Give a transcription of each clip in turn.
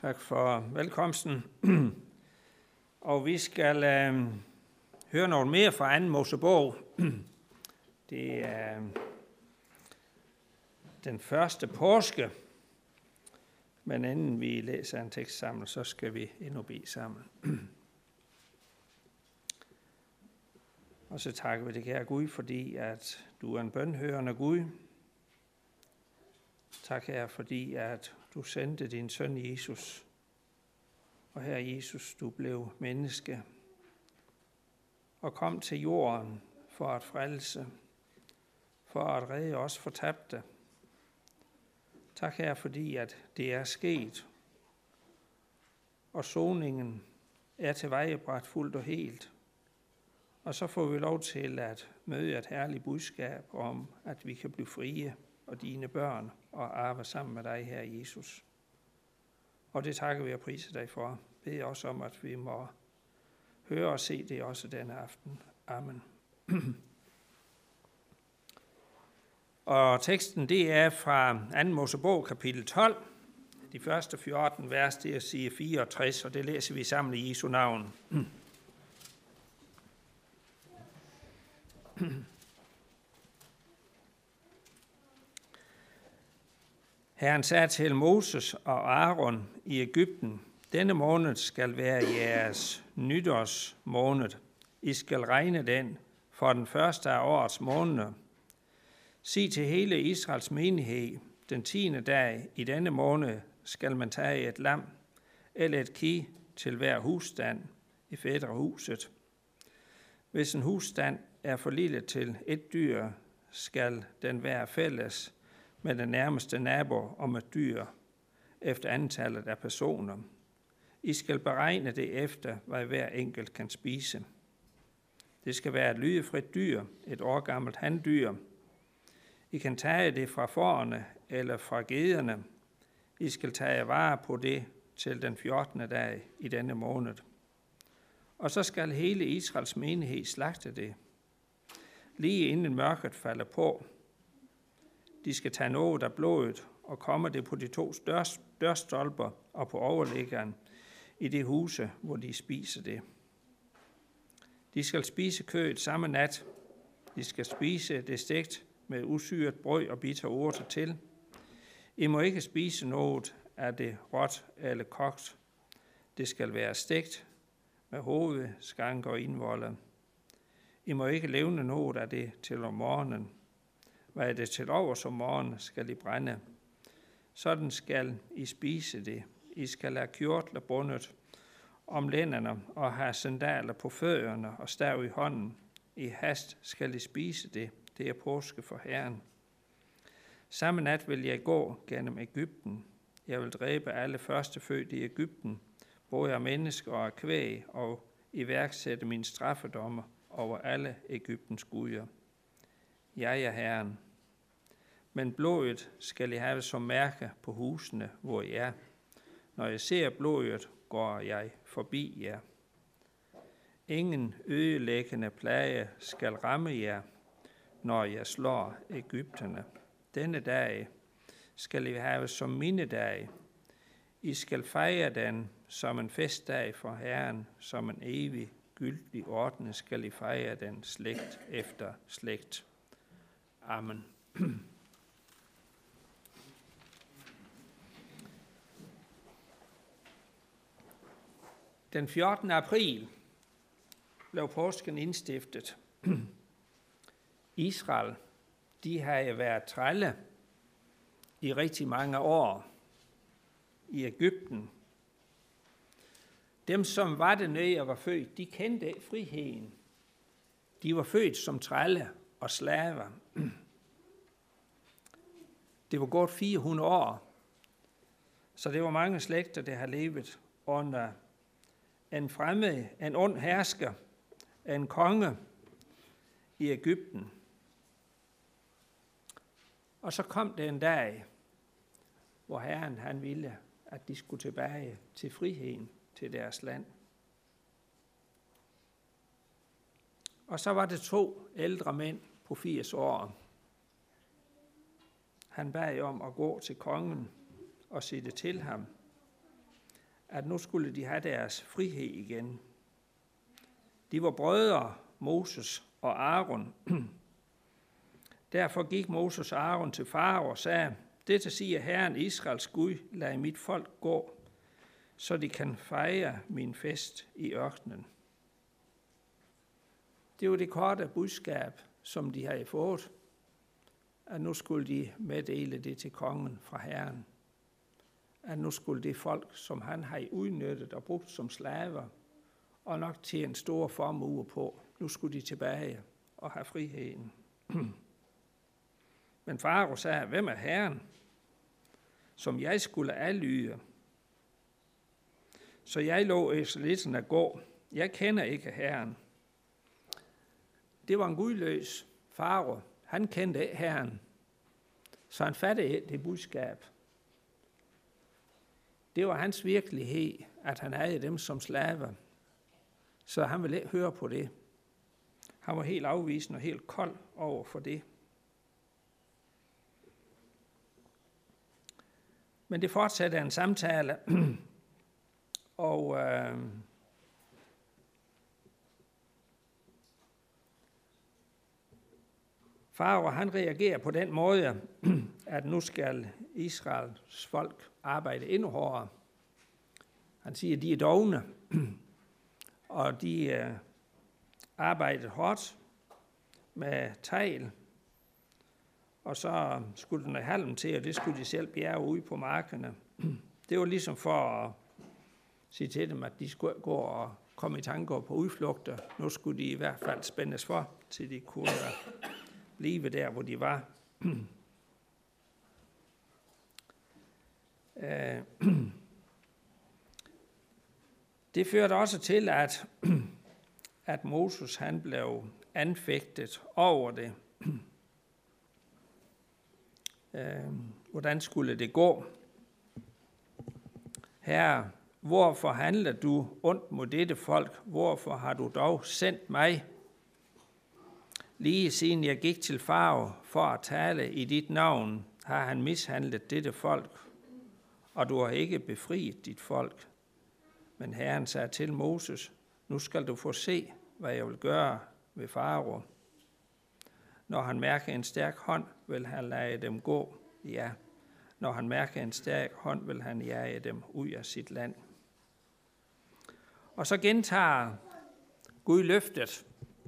Tak for velkomsten. Og vi skal høre noget mere fra 2. Mosebog. Det er den første påske. Men inden vi læser en tekst sammen, så skal vi endnu bede sammen. Og så takker vi dig, kære Gud, fordi at du er en bønhørende Gud. Tak, Herre, fordi at du sendte din søn Jesus. Og Herre Jesus, du blev menneske og kom til jorden for at frelse, for at redde os fortabte. Tak, Herre, fordi at det er sket, og soningen er tilvejebragt fuldt og helt. Og så får vi lov til at møde et herligt budskab om, at vi kan blive frie og dine børn og arbejde sammen med dig, Herre Jesus. Og det takker vi og priser dig for. Bed også om, at vi må høre og se det også denne aften. Amen. Og teksten, det er fra 2. Mosebog, kapitel 12. De første 14 vers, det er side 64, og det læser vi sammen i Jesu navn. Herren sagde til Moses og Aaron i Egypten: Denne måned skal være jeres nytårsmåned. I skal regne den for den første af årets måneder. Sig til hele Israels menighed: Den 10. dag i denne måned skal man tage et lam eller et ki til hver husstand i fædrehuset. Hvis en husstand er for lille til et dyr, skal den være fælles med den nærmeste nabo om et dyr efter antallet af personer. I skal beregne det efter, hvad hver enkelt kan spise. Det skal være et lydefrit dyr, et årgammelt handyr. I kan tage det fra fårene eller fra gederne. I skal tage vare på det til den 14. dag i denne måned. Og så skal hele Israels menighed slagte det, lige inden mørket falder på. De skal tage noget af blodet og komme det på de 2 dørstolper og på overliggeren i det huse, hvor de spiser det. De skal spise kødet samme nat. De skal spise det stegt med usyret brød og bitter urter til. I må ikke spise noget af det råt eller kogt. Det skal være stegt med hoved, skanker og indvolde. I må ikke levne noget af det til om morgenen. Hvad er det til overs om morgenen, skal I brænde. Sådan skal I spise det. I skal have kjortler bundet om lænderne og have sandaler på fødderne og stav i hånden. I hast skal I spise det. Det er påske for Herren. Samme nat vil jeg gå gennem Egypten. Jeg vil dræbe alle førstefødte i Egypten, både af mennesker og af kvæg, og iværksætte mine straffedommer over alle Egyptens guder. Jeg er Herren. Men blodet skal I have som mærke på husene, hvor I er. Når jeg ser blodet, går jeg forbi jer. Ingen ødelæggende plage skal ramme jer, når jeg slår Egypterne. Denne dag skal I have som mindedag. I skal fejre den som en festdag for Herren, som en evig gyldig ordne skal I fejre den slægt efter slægt. Amen. Den 14. april blev påsken indstiftet. Israel, de havde været trælle i rigtig mange år i Egypten. Dem, som var dernede og var født, de kendte ikke friheden. De var født som trælle og slaver. Det var gået 400 år, så det var mange slægter, der har levet under en fremmed, en ond hersker, en konge i Egypten. Og så kom det en dag, hvor Herren han ville, at de skulle tilbage til friheden, til deres land. Og så var det 2 ældre mænd på 80 år. Han bad om at gå til kongen og sige det til ham. at nu skulle de have deres frihed igen. De var brødre, Moses og Aaron. Derfor gik Moses og Aaron til Farao og sagde, dette siger Herren Israels Gud, lad mit folk gå, så de kan fejre min fest i ørkenen. Det var det korte budskab, som de havde fået, at nu skulle de meddele det til kongen fra Herren. At nu skulle det folk, som han havde udnyttet og brugt som slaver, og nok til en stor formue på, nu skulle de tilbage og have friheden. Men Farao sagde, hvem er Herren, som jeg skulle adlyde? Så jeg lå israelitterne gå. Jeg kender ikke Herren. Det var en gudløs Farao. Han kendte ikke Herren. Så han fattede ikke det budskab. Det var hans virkelighed, at han havde dem som slaver. Så han ville ikke høre på det. Han var helt afvisende og helt kold over for det. Men det fortsatte en samtale, og Farao han reagerer på den måde, at nu skal Israels folk arbejde endnu hårdere. Han siger, at de er dovne, og de arbejdede hårdt med tegl, og så skulle den have halm til, og det skulle de selv bjerge ude på markerne. Det var ligesom for at sige til dem, at de skulle gå og komme i tanker på udflugter. Nu skulle de i hvert fald spændes for, til de kunne blive der, hvor de var. Det førte også til, at Moses han blev anfægtet over det. Hvordan skulle det gå? Herre, hvorfor handler du ondt mod dette folk? Hvorfor har du dog sendt mig? Lige siden jeg gik til Farao for at tale i dit navn, har han mishandlet dette folk, og du har ikke befriet dit folk. Men Herren sagde til Moses, nu skal du få se, hvad jeg vil gøre ved Farao. Når han mærker en stærk hånd, vil han lade dem gå. Ja, når han mærker en stærk hånd, vil han jage dem ud af sit land. Og så gentager Gud løftet,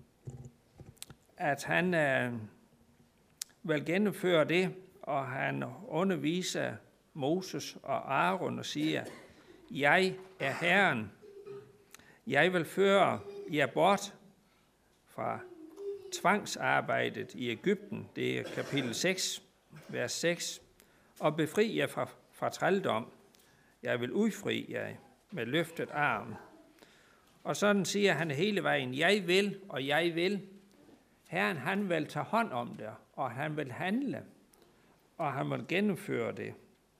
at han vil gennemføre det, og han underviser Moses og Aaron og siger, jeg er Herren. Jeg vil føre jer bort fra tvangsarbejdet i Egypten, det er kapitel 6, vers 6, og befri jer fra trældom. Jeg vil udfri jer med løftet arm. Og sådan siger han hele vejen, jeg vil, og jeg vil. Herren, han vil tage hånd om det, og han vil handle, og han vil gennemføre det.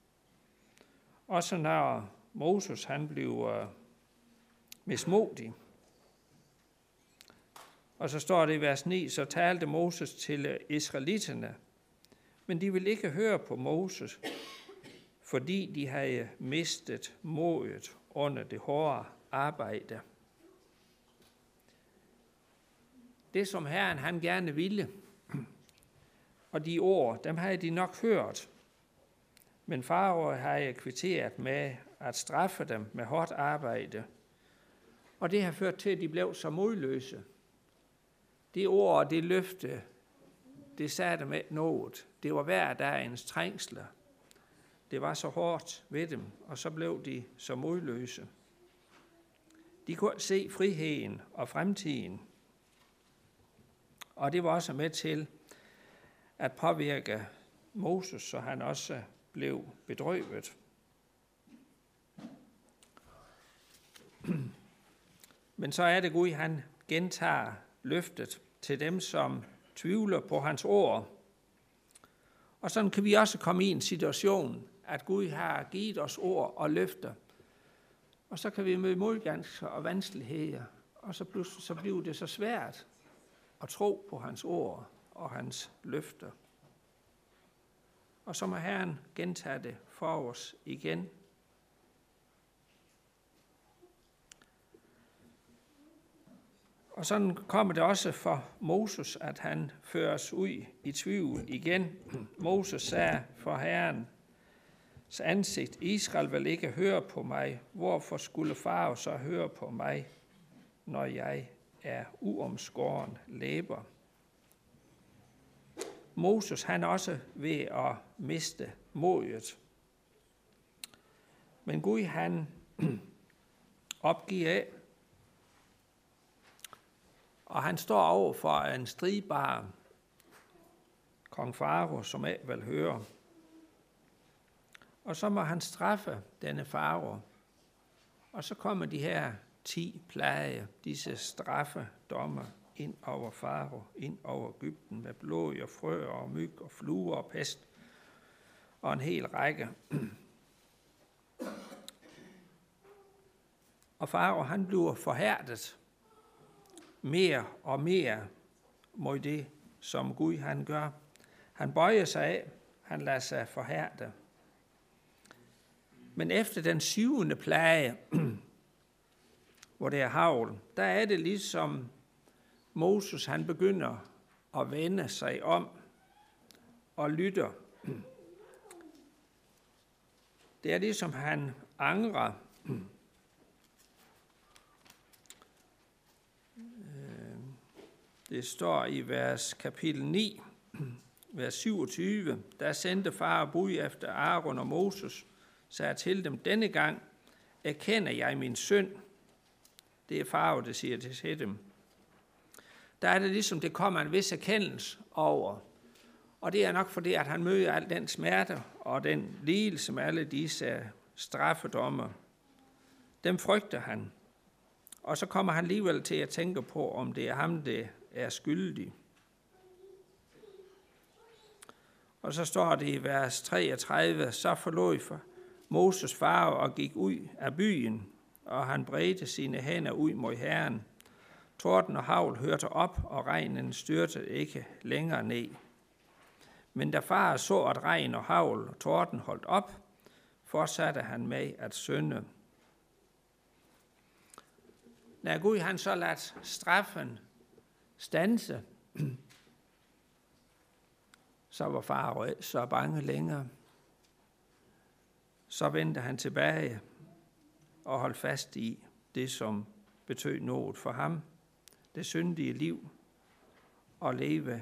Også når Moses, han blev mismodig. Og så står det i vers 9, så talte Moses til israelitterne, men de ville ikke høre på Moses, fordi de havde mistet modet under det hårde arbejde. Det, som Herren han gerne ville, og de ord, dem havde de nok hørt, men Farao havde kvitteret med at straffe dem med hårdt arbejde, og det har ført til, at de blev så modløse. Det ord og det løfte, det sagde dem ikke noget. Det var hver dagens trængsler. Det var så hårdt ved dem, og så blev de så modløse. De kunne se friheden og fremtiden. Og det var også med til at påvirke Moses, så han også blev bedrøvet. Men så er det Gud, han gentager løftet til dem, som tvivler på hans ord. Og sådan kan vi også komme i en situation, at Gud har givet os ord og løfter. Og så kan vi møde modgang og vanskeligheder, og så pludselig så bliver det så svært at tro på hans ord og hans løfter. Og så må Herren gentage det for os igen. Og sådan kommer det også for Moses, at han føres ud i tvivl igen. Moses sagde for Herrens ansigt, Israel vil ikke høre på mig. Hvorfor skulle Farao så høre på mig, når jeg er uomskåren læber? Moses, han er også ved at miste modet. Men Gud, han opgiver af, og han står over for en stridbar kong Farao, som ikke vil høre. Og så må han straffe denne Farao. Og så kommer de her 10 plager, disse straffedommer, ind over Farao, ind over Egypten, med blod og frø og myg og fluer og pest og en hel række. Og Farao, han bliver forhærdet mere og mere mod det, som Gud han gør. Han bøjer sig af, han lader sig forhærde. Men efter den 7. plage, hvor det er hagl, der er det ligesom Moses, han begynder at vende sig om og lytter. Det er ligesom han angrer. Det står i vers kapitel 9, vers 27, der sendte far bud efter Aaron og Moses, sagde til dem, denne gang erkender jeg min synd. Det er Farao, der siger det til dem. Der er det ligesom, det kommer en vis erkendelse over. Og det er nok fordi, at han møder al den smerte og den lidelse med alle disse straffedommer. Dem frygter han. Og så kommer han alligevel til at tænke på, om det er ham, der er skyldig. Og så står det i vers 33, så forlod Moses Farao og gik ud af byen, og han bredte sine hænder ud mod Herren. Torden og hagl hørte op, og regnen styrte ikke længere ned. Men da Farao så, at regn og hagl og torden holdt op, fortsatte han med at synde. Når Gud han så ladt straffen standse, så var Farao så bange længere. Så vendte han tilbage og holdt fast i det, som betød noget for ham. Det syndige liv og leve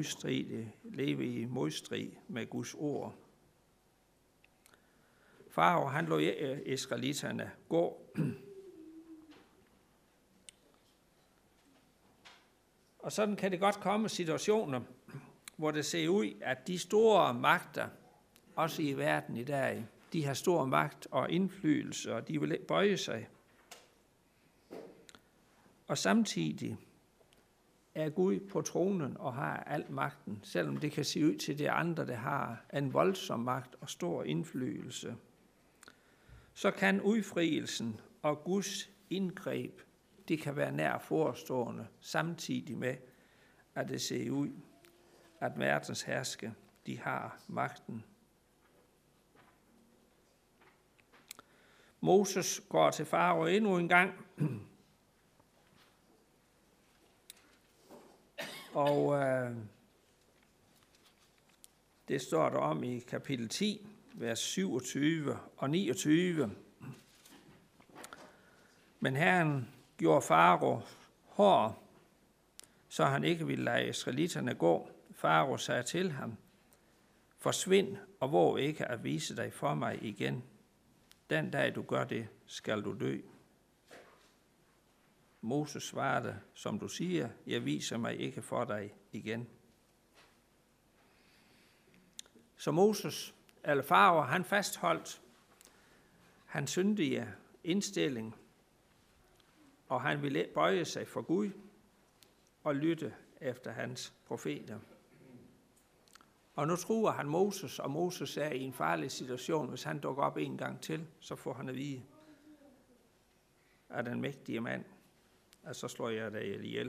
i modstrid med Guds ord. Farao han lod israelitterne gå. Og sådan kan det godt komme situationer, hvor det ser ud, at de store magter, også i verden i dag, de har stor magt og indflydelse, og de vil ikke bøje sig. Og samtidig er Gud på tronen og har al magten, selvom det kan se ud til det andre, der har en voldsom magt og stor indflydelse. Så kan udfrielsen og Guds indgreb, det kan være nær forestående, samtidig med, at det ser ud, at verdens herske, de har magten. Moses går til Farao endnu en gang, og det står der om i kapitel 10, vers 27 og 29. Men Herren gjorde Farao hård, så han ikke ville lade israelitterne gå. Farao sagde til ham, forsvind og våg ikke at vise dig for mig igen. Den dag du gør det, skal du dø. Moses svarede, som du siger, jeg viser mig ikke for dig igen. Så Farao, han fastholdt hans syndige indstilling, og han ville bøje sig for Gud og lytte efter hans profeter. Og nu truer han Moses, og Moses er i en farlig situation. Hvis han dukker op en gang til, så får han at vide af den mægtige mand, at så slår jeg dig ihjel.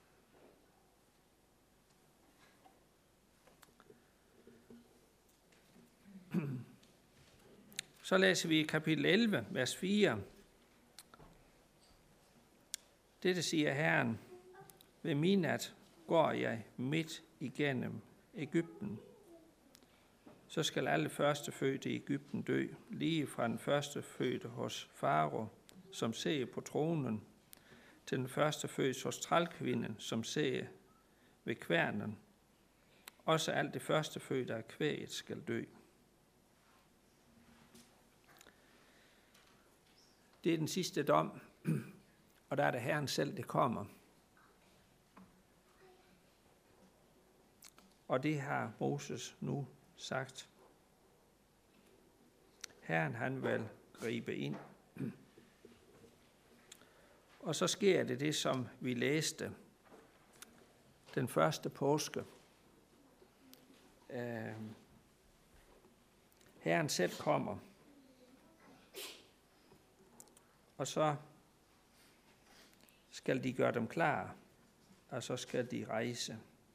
Så læser vi i kapitel 11, vers 4. Dette siger Herren, Ved midnat går jeg midt igennem Egypten. Så skal alle førstefødte i Egypten dø, lige fra den førstefødte hos farao, som sidder på tronen, til den førstefødte hos trælkvinden, som sidder ved kværnen. Også alt det førstefødte af kvæget skal dø. Det er den sidste dom, og der er det Herren selv, det kommer. Og det har Moses nu sagt. Herren, han vil gribe ind. Og så sker det, som vi læste den første påske. Herren selv kommer. Og så skal de gøre dem klar, og så skal de rejse.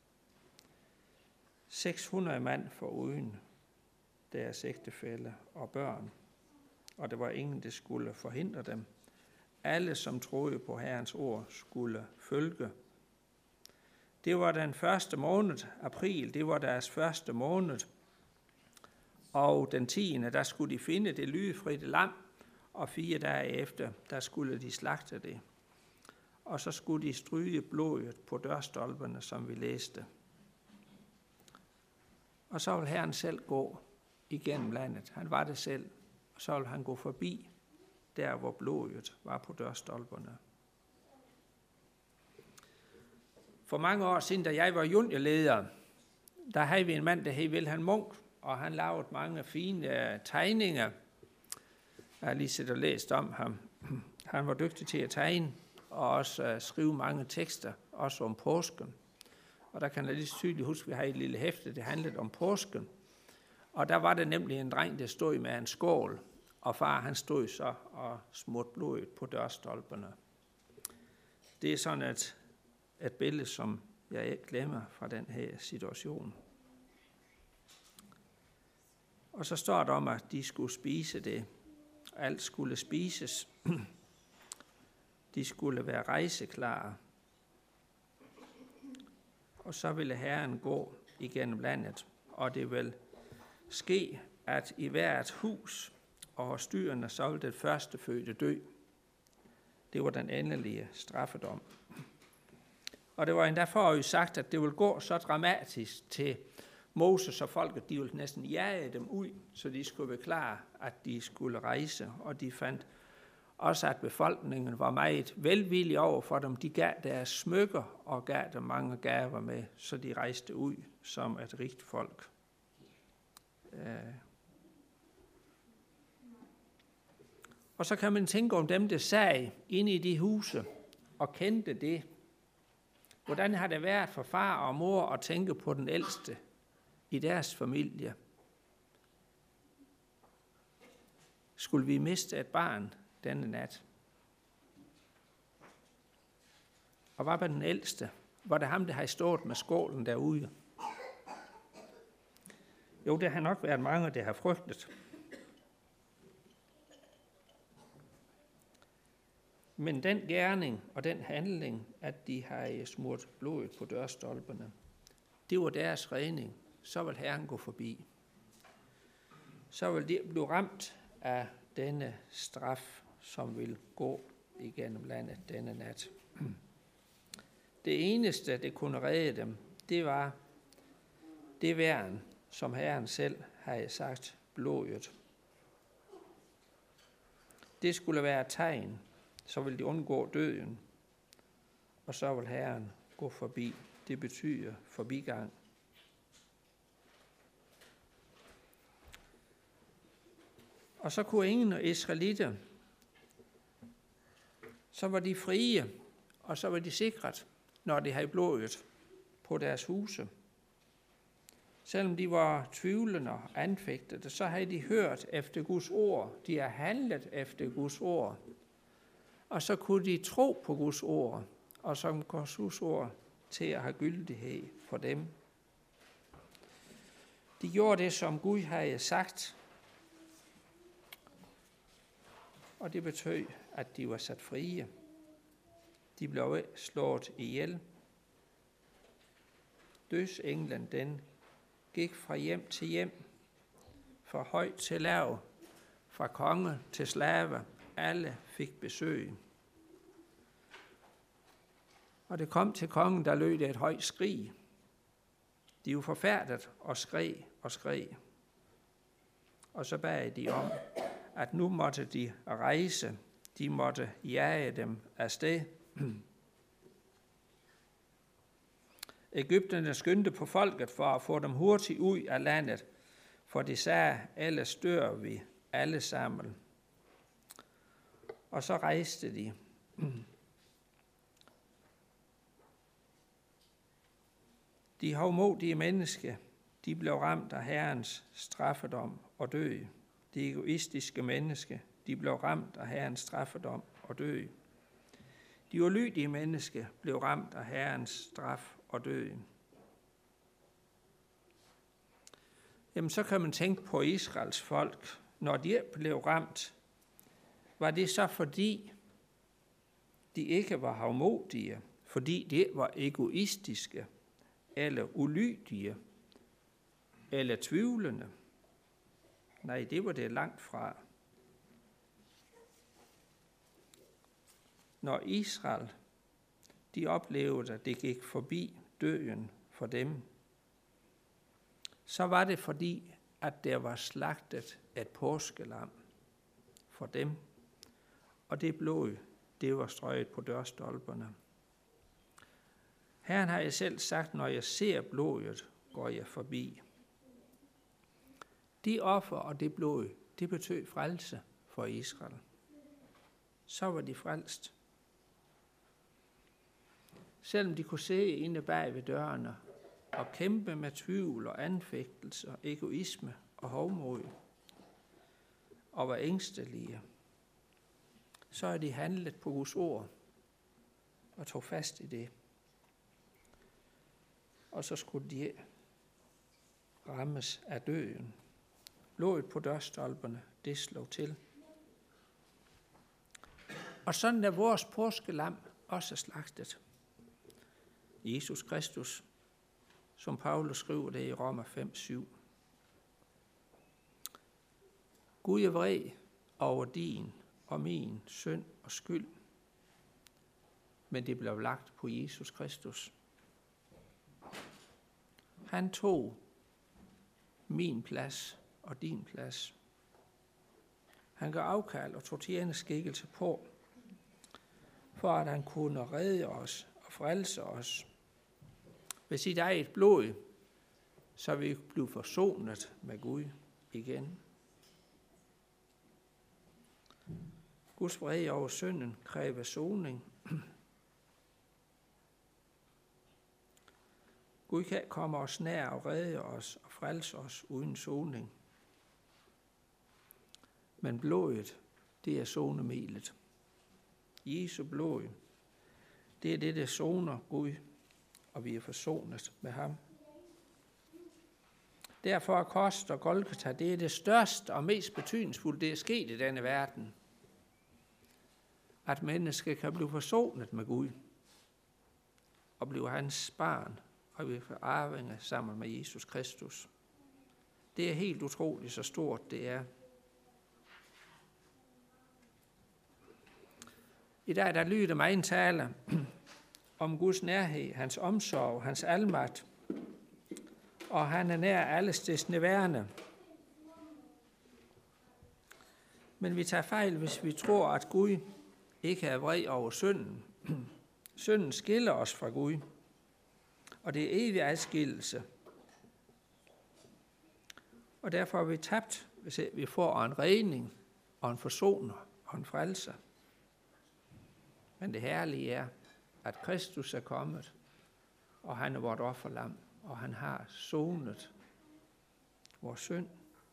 600 mand foruden deres ægtefælle og børn, og der var ingen, der skulle forhindre dem. Alle, som troede på Herrens ord, skulle følge. Det var den første måned, april, det var deres første måned, og den 10. der skulle de finde det lydefritte lam, og 4 dage efter, der skulle de slagte det. Og så skulle de stryge blodet på dørstolperne, som vi læste. Og så vil Herren selv gå igennem landet. Han var det selv, og så vil han gå forbi der, hvor blodet var på dørstolperne. For mange år siden, da jeg var juniorleder, der havde vi en mand, der hed Wilhelm Munk, og han lavede mange fine tegninger. Jeg har lige set og læst om ham. Han var dygtig til at tegne, og også skrive mange tekster, også om påsken. Og der kan jeg lige tydeligt huske, at vi har et lille hæfte, det handlede om påsken. Og der var det nemlig en dreng, der stod med en skål, og far han stod så og smurte blodet på dørstolperne. Det er sådan et billede, som jeg ikke glemmer fra den her situation. Og så står der om, at de skulle spise det. Alt skulle spises. De skulle være rejseklare. Og så ville Herren gå igennem landet, og det vil ske, at i hvert hus og hos dyrene, så vil det førstefødte dø. Det var den endelige straffedom. Og det var endda forud sagt, at det ville gå så dramatisk til Moses og folket, de ville næsten jage dem ud, så de skulle være klar, at de skulle rejse. Og de fandt også, at befolkningen var meget velvillig over for dem. De gav deres smykker og gav dem mange gaver med, så de rejste ud som et rigt folk. Og så kan man tænke om dem, der sad inde i de huse og kendte det. Hvordan har det været for far og mor at tænke på den ældste i deres familie? Skulle vi miste et barn denne nat? Og hvad var den ældste? Var det ham, der havde stået med skålen derude? Jo, det har nok været mange, der har frygtet. Men den gerning og den handling, at de havde smurt blodet på dørstolperne, det var deres redning. Så vil Herren gå forbi. Så vil de blive ramt af denne straf, som vil gå igennem landet denne nat. Det eneste, det kunne redde dem, det var det værn, som Herren selv havde sagt, blodet. Det skulle være et tegn, så vil de undgå døden, og så vil Herren gå forbi. Det betyder forbigang. Og så kunne ingen israelitter, så var de frie, og så var de sikret, når de havde blodet på deres huse. Selvom de var tvivlende og anfægtede, så havde de hørt efter Guds ord. De har handlet efter Guds ord. Og så kunne de tro på Guds ord, og som Guds ord til at have gyldighed for dem. De gjorde det, som Gud havde sagt, og det betød, at de var sat frie. De blev slået ihjel, Dødsenglen, den gik fra hjem til hjem, fra høj til lav, fra konge til slave. Alle fik besøg. Og det kom til kongen, der lød et højt skrig. De var forfærdet og skreg og skreg. Og så bad de om, at nu måtte de rejse. De måtte jage dem afsted. Egypterne skyndte på folket for at få dem hurtigt ud af landet, for de sagde, ellers dør vi alle sammen. Og så rejste de. De hovmodige mennesker, de blev ramt af Herrens straffedom og døde. De egoistiske mennesker, de blev ramt af Herrens straffedom og døde. De ulydige mennesker blev ramt af Herrens straf og døde. Jamen, så kan man tænke på Israels folk. Når de blev ramt, var det så fordi, de ikke var hovmodige, fordi de var egoistiske, eller ulydige, eller tvivlende? Nej, det var det langt fra. Når Israel, de oplevede, at det gik forbi døden for dem, så var det fordi, at der var slagtet et påskelam for dem, og det blod, det var strøget på dørstolperne. Herren har jeg selv sagt, når jeg ser blodet, går jeg forbi. De offer og det blod, det betød frelse for Israel. Så var de frelst. Selvom de kunne sidde inde bag ved dørene og kæmpe med tvivl og anfægtelse og egoisme og hovmod og var ængstelige, så er de handlet på Guds ord og tog fast i det. Og så skulle de rammes af døden. Blodet på dørstolperne, det slog til. Og sådan er vores påskelam også slagtet. Jesus Kristus, som Paulus skriver det i Romer 5:7. Gud er vred over din og min synd og skyld, men det blev lagt på Jesus Kristus. Han tog min plads og din plads. Han gav afkald og tog tjeneskikkelse på, for at han kunne redde os og frelse os. Ved sit eget blod, så vi blev forsonet med Gud igen. Guds vrede over synden kræver soning. Gud kan komme os nær og redde os og frelse os uden soning. Men blodet, det er sonemidlet. Jesu blod, det er det, der soner Gud, og vi er forsonet med ham. Derfor er korset og Golgata, det er det største og mest betydningsfulde, det er sket i denne verden. At mennesker kan blive forsonet med Gud, og blive hans barn, og vi får arvinge sammen med Jesus Kristus. Det er helt utroligt, så stort det er. I dag der lyder mig en tale om Guds nærhed, hans omsorg, hans almagt, og han er nær allestedsende værende. Men vi tager fejl, hvis vi tror, at Gud ikke er vred over synden. Synden skiller os fra Gud, og det er evig adskillelse. Og derfor er vi tabt, hvis vi får en redning og en forsoner og en frelser. Men det herlige er, at Kristus er kommet, og han er vort offerlam, og han har sonet vores synd.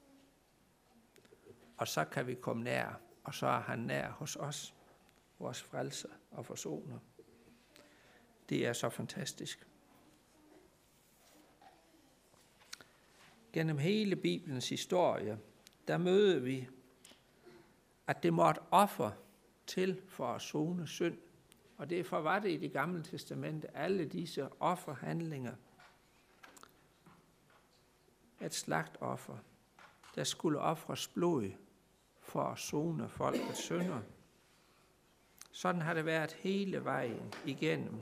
Og så kan vi komme nær, og så er han nær hos os, vores frelser og forsoner. Det er så fantastisk. Gennem hele Bibelens historie, der møder vi, at det måtte offer til for at sone synd. Og derfor var det i Det Gamle Testamente alle disse offerhandlinger. et slagtoffer, der skulle ofres blod for at sone folkets synder. Sådan har det været hele vejen igennem.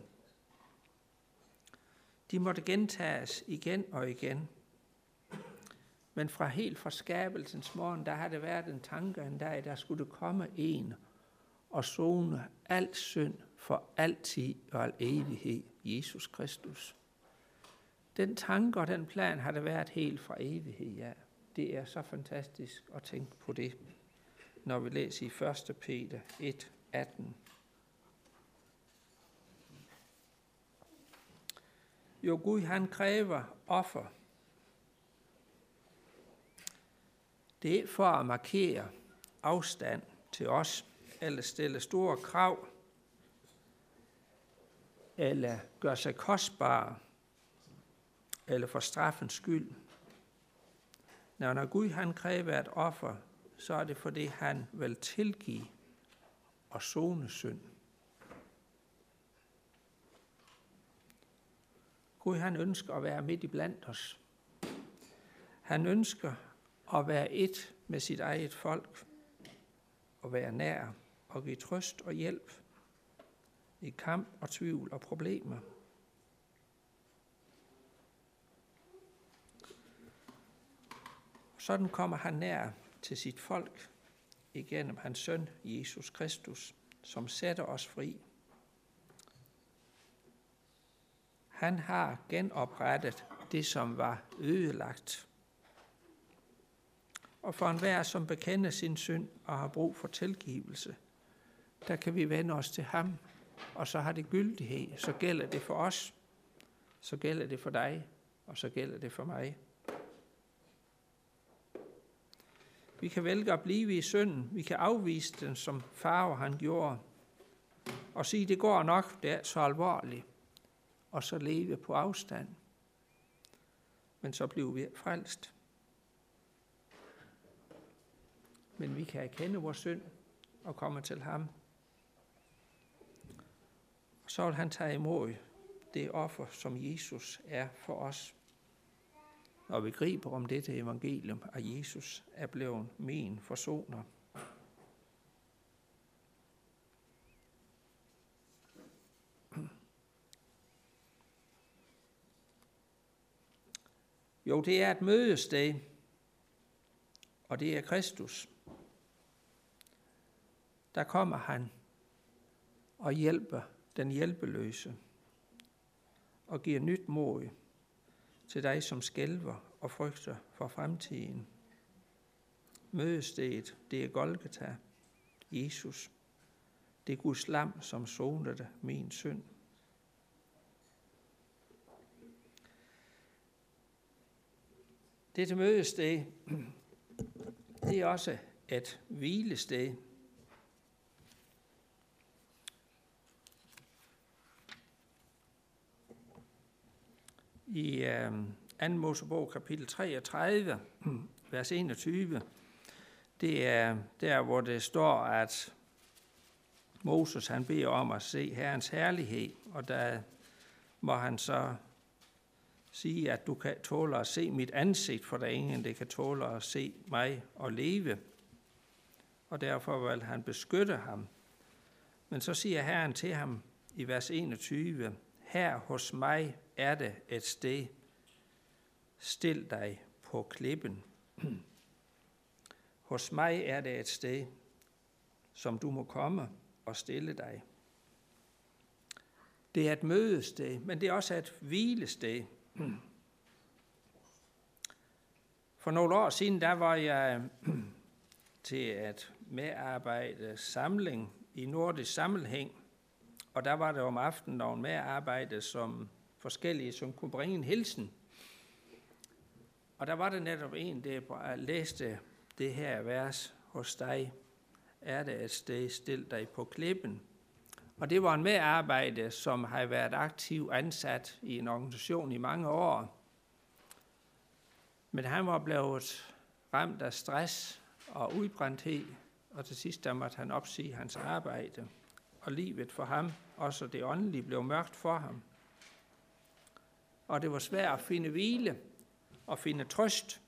De måtte gentages igen og igen. Men fra skabelsens morgen, der har det været en tanke en dag, der skulle komme en og sone al synd for altid og al evighed, Jesus Kristus. Den tanke og den plan har det været helt fra evighed, ja. Det er så fantastisk at tænke på det, når vi læser i 1. Peter 1:18. Jo, Gud han kræver offer. Det er for at markere afstand til os, eller stille store krav, eller gøre sig kostbare, eller for straffens skyld. Når Gud han kræver et offer, så er det fordi han vil tilgive og sone synd. Gud han ønsker at være midt i blandt os. Han ønsker at være et med sit eget folk, og være nær og give trøst og hjælp i kamp og tvivl og problemer. Sådan kommer han nær til sit folk igennem hans søn Jesus Kristus, som sætter os fri. Han har genoprettet det, som var ødelagt. Og for enhver, som bekender sin synd og har brug for tilgivelse, der kan vi vende os til ham, og så har det gyldighed. Så gælder det for os, så gælder det for dig, og så gælder det for mig. Vi kan vælge at blive i synden. Vi kan afvise den, som Farao han gjorde, og sige, det går nok, det er så alvorligt, og så leve på afstand. Men så bliver vi frelst. Men vi kan erkende vores synd og komme til ham. Og så vil han tage imod det offer, som Jesus er for os. Og vi griber om dette evangelium, at Jesus er blevet min forsoner. Jo, det er et mødested, og det er Kristus. Der kommer han og hjælper den hjælpeløse og giver nyt mod til dig, som skælver og frygter for fremtiden. Mødestedet, det er Golgata, Jesus. Det er Guds lam, som sonede min synd. Dette mødested, det er også et hvilested. I 2. Mosebog kapitel 33, vers 21, det er der, hvor det står, at Moses han beder om at se Herrens herlighed, og der må han så sige, at du kan tåle at se mit ansigt, for der er ingen, der kan tåle at se mig og leve. Og derfor vil han beskytte ham. Men så siger Herren til ham i vers 21, her hos mig er det et sted, stil dig på klippen. Hos mig er det et sted, som du må komme og stille dig. Det er et mødested, men det er også et hvilested. For nogle år siden, der var jeg til at medarbejde samling i nordisk sammenhæng, og der var det om aftenen nogle medarbejde, som forskellige, som kunne bringe en hilsen. Og der var det netop en, der læste det her vers, hos dig er det et sted, stil dig på klippen. Og det var en medarbejder, som har været aktiv ansat i en organisation i mange år. Men han var blevet ramt af stress og udbrændthed, og til sidst der måtte han opsige hans arbejde. Og livet for ham, også det åndelige, blev mørkt for ham. Og det var svært at finde hvile, og finde trøst.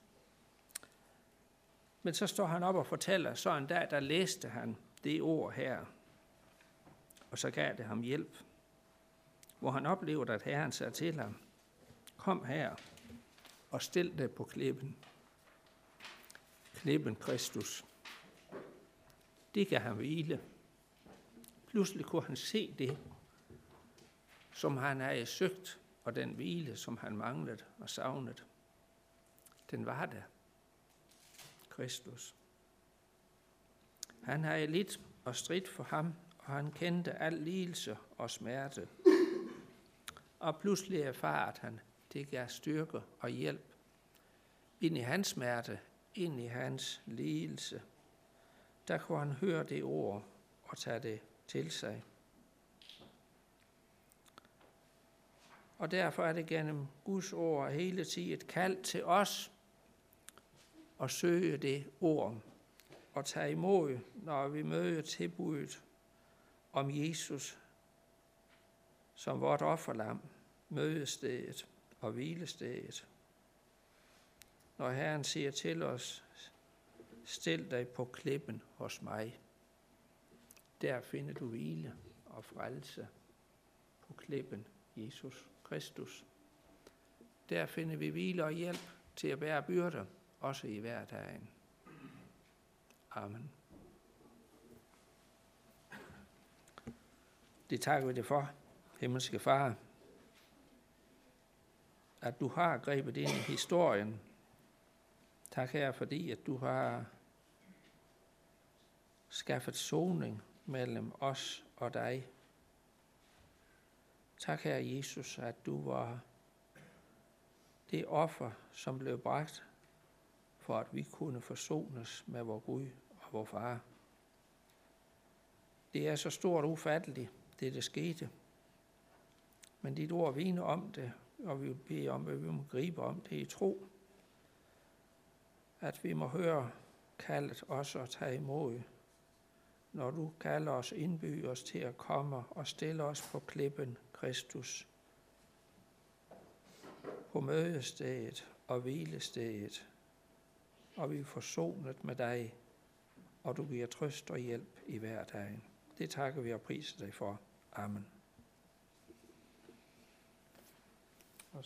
Men så står han op og fortæller, så en dag, der læste han det ord her, og så gav det ham hjælp, hvor han oplevede, at Herren sagde til ham, kom her og stil dig på klippen. Klippen Kristus. Det gav han hvile. Pludselig kunne han se det, som han havde søgt, og den hvile, som han manglede og savnede. Den var der. Kristus. Han havde lidt og stridt for ham, og han kendte al lidelse og smerte. Og pludselig erfarede han, det gav styrke og hjælp ind i hans smerte, ind i hans lidelse. Der kunne han høre det ord og tage det til sig. Og derfor er det gennem Guds ord hele tiden et kald til os at søge det ord og tage imod, når vi møder tilbuddet om Jesus som vort offerlam, mødestedet og hvilestedet. Når Herren siger til os, stil dig på klippen hos mig. Der finder du hvile og frelse på klippen, Jesus Kristus. Der finder vi hvile og hjælp til at bære byrder, også i hverdagen. Amen. Det takker vi det for, himmelske Far, at du har grebet ind i historien. Tak her, fordi at du har skaffet soning mellem os og dig. Tak her, Jesus, at du var det offer, som blev bragt, for at vi kunne forsones med vor Gud og vor Far. Det er så stort og ufatteligt, det skete. Men dit ord vidner om det, og vi beder om, at vi må gribe om det i tro. At vi må høre kaldet også og tage imod, når du kalder os, indbyder os til at komme og stille os på klippen Kristus, på mødestedet og hvilestedet, og vi er forsonet med dig, og du giver trøst og hjælp i hverdagen. Det takker vi og priser dig for. Amen.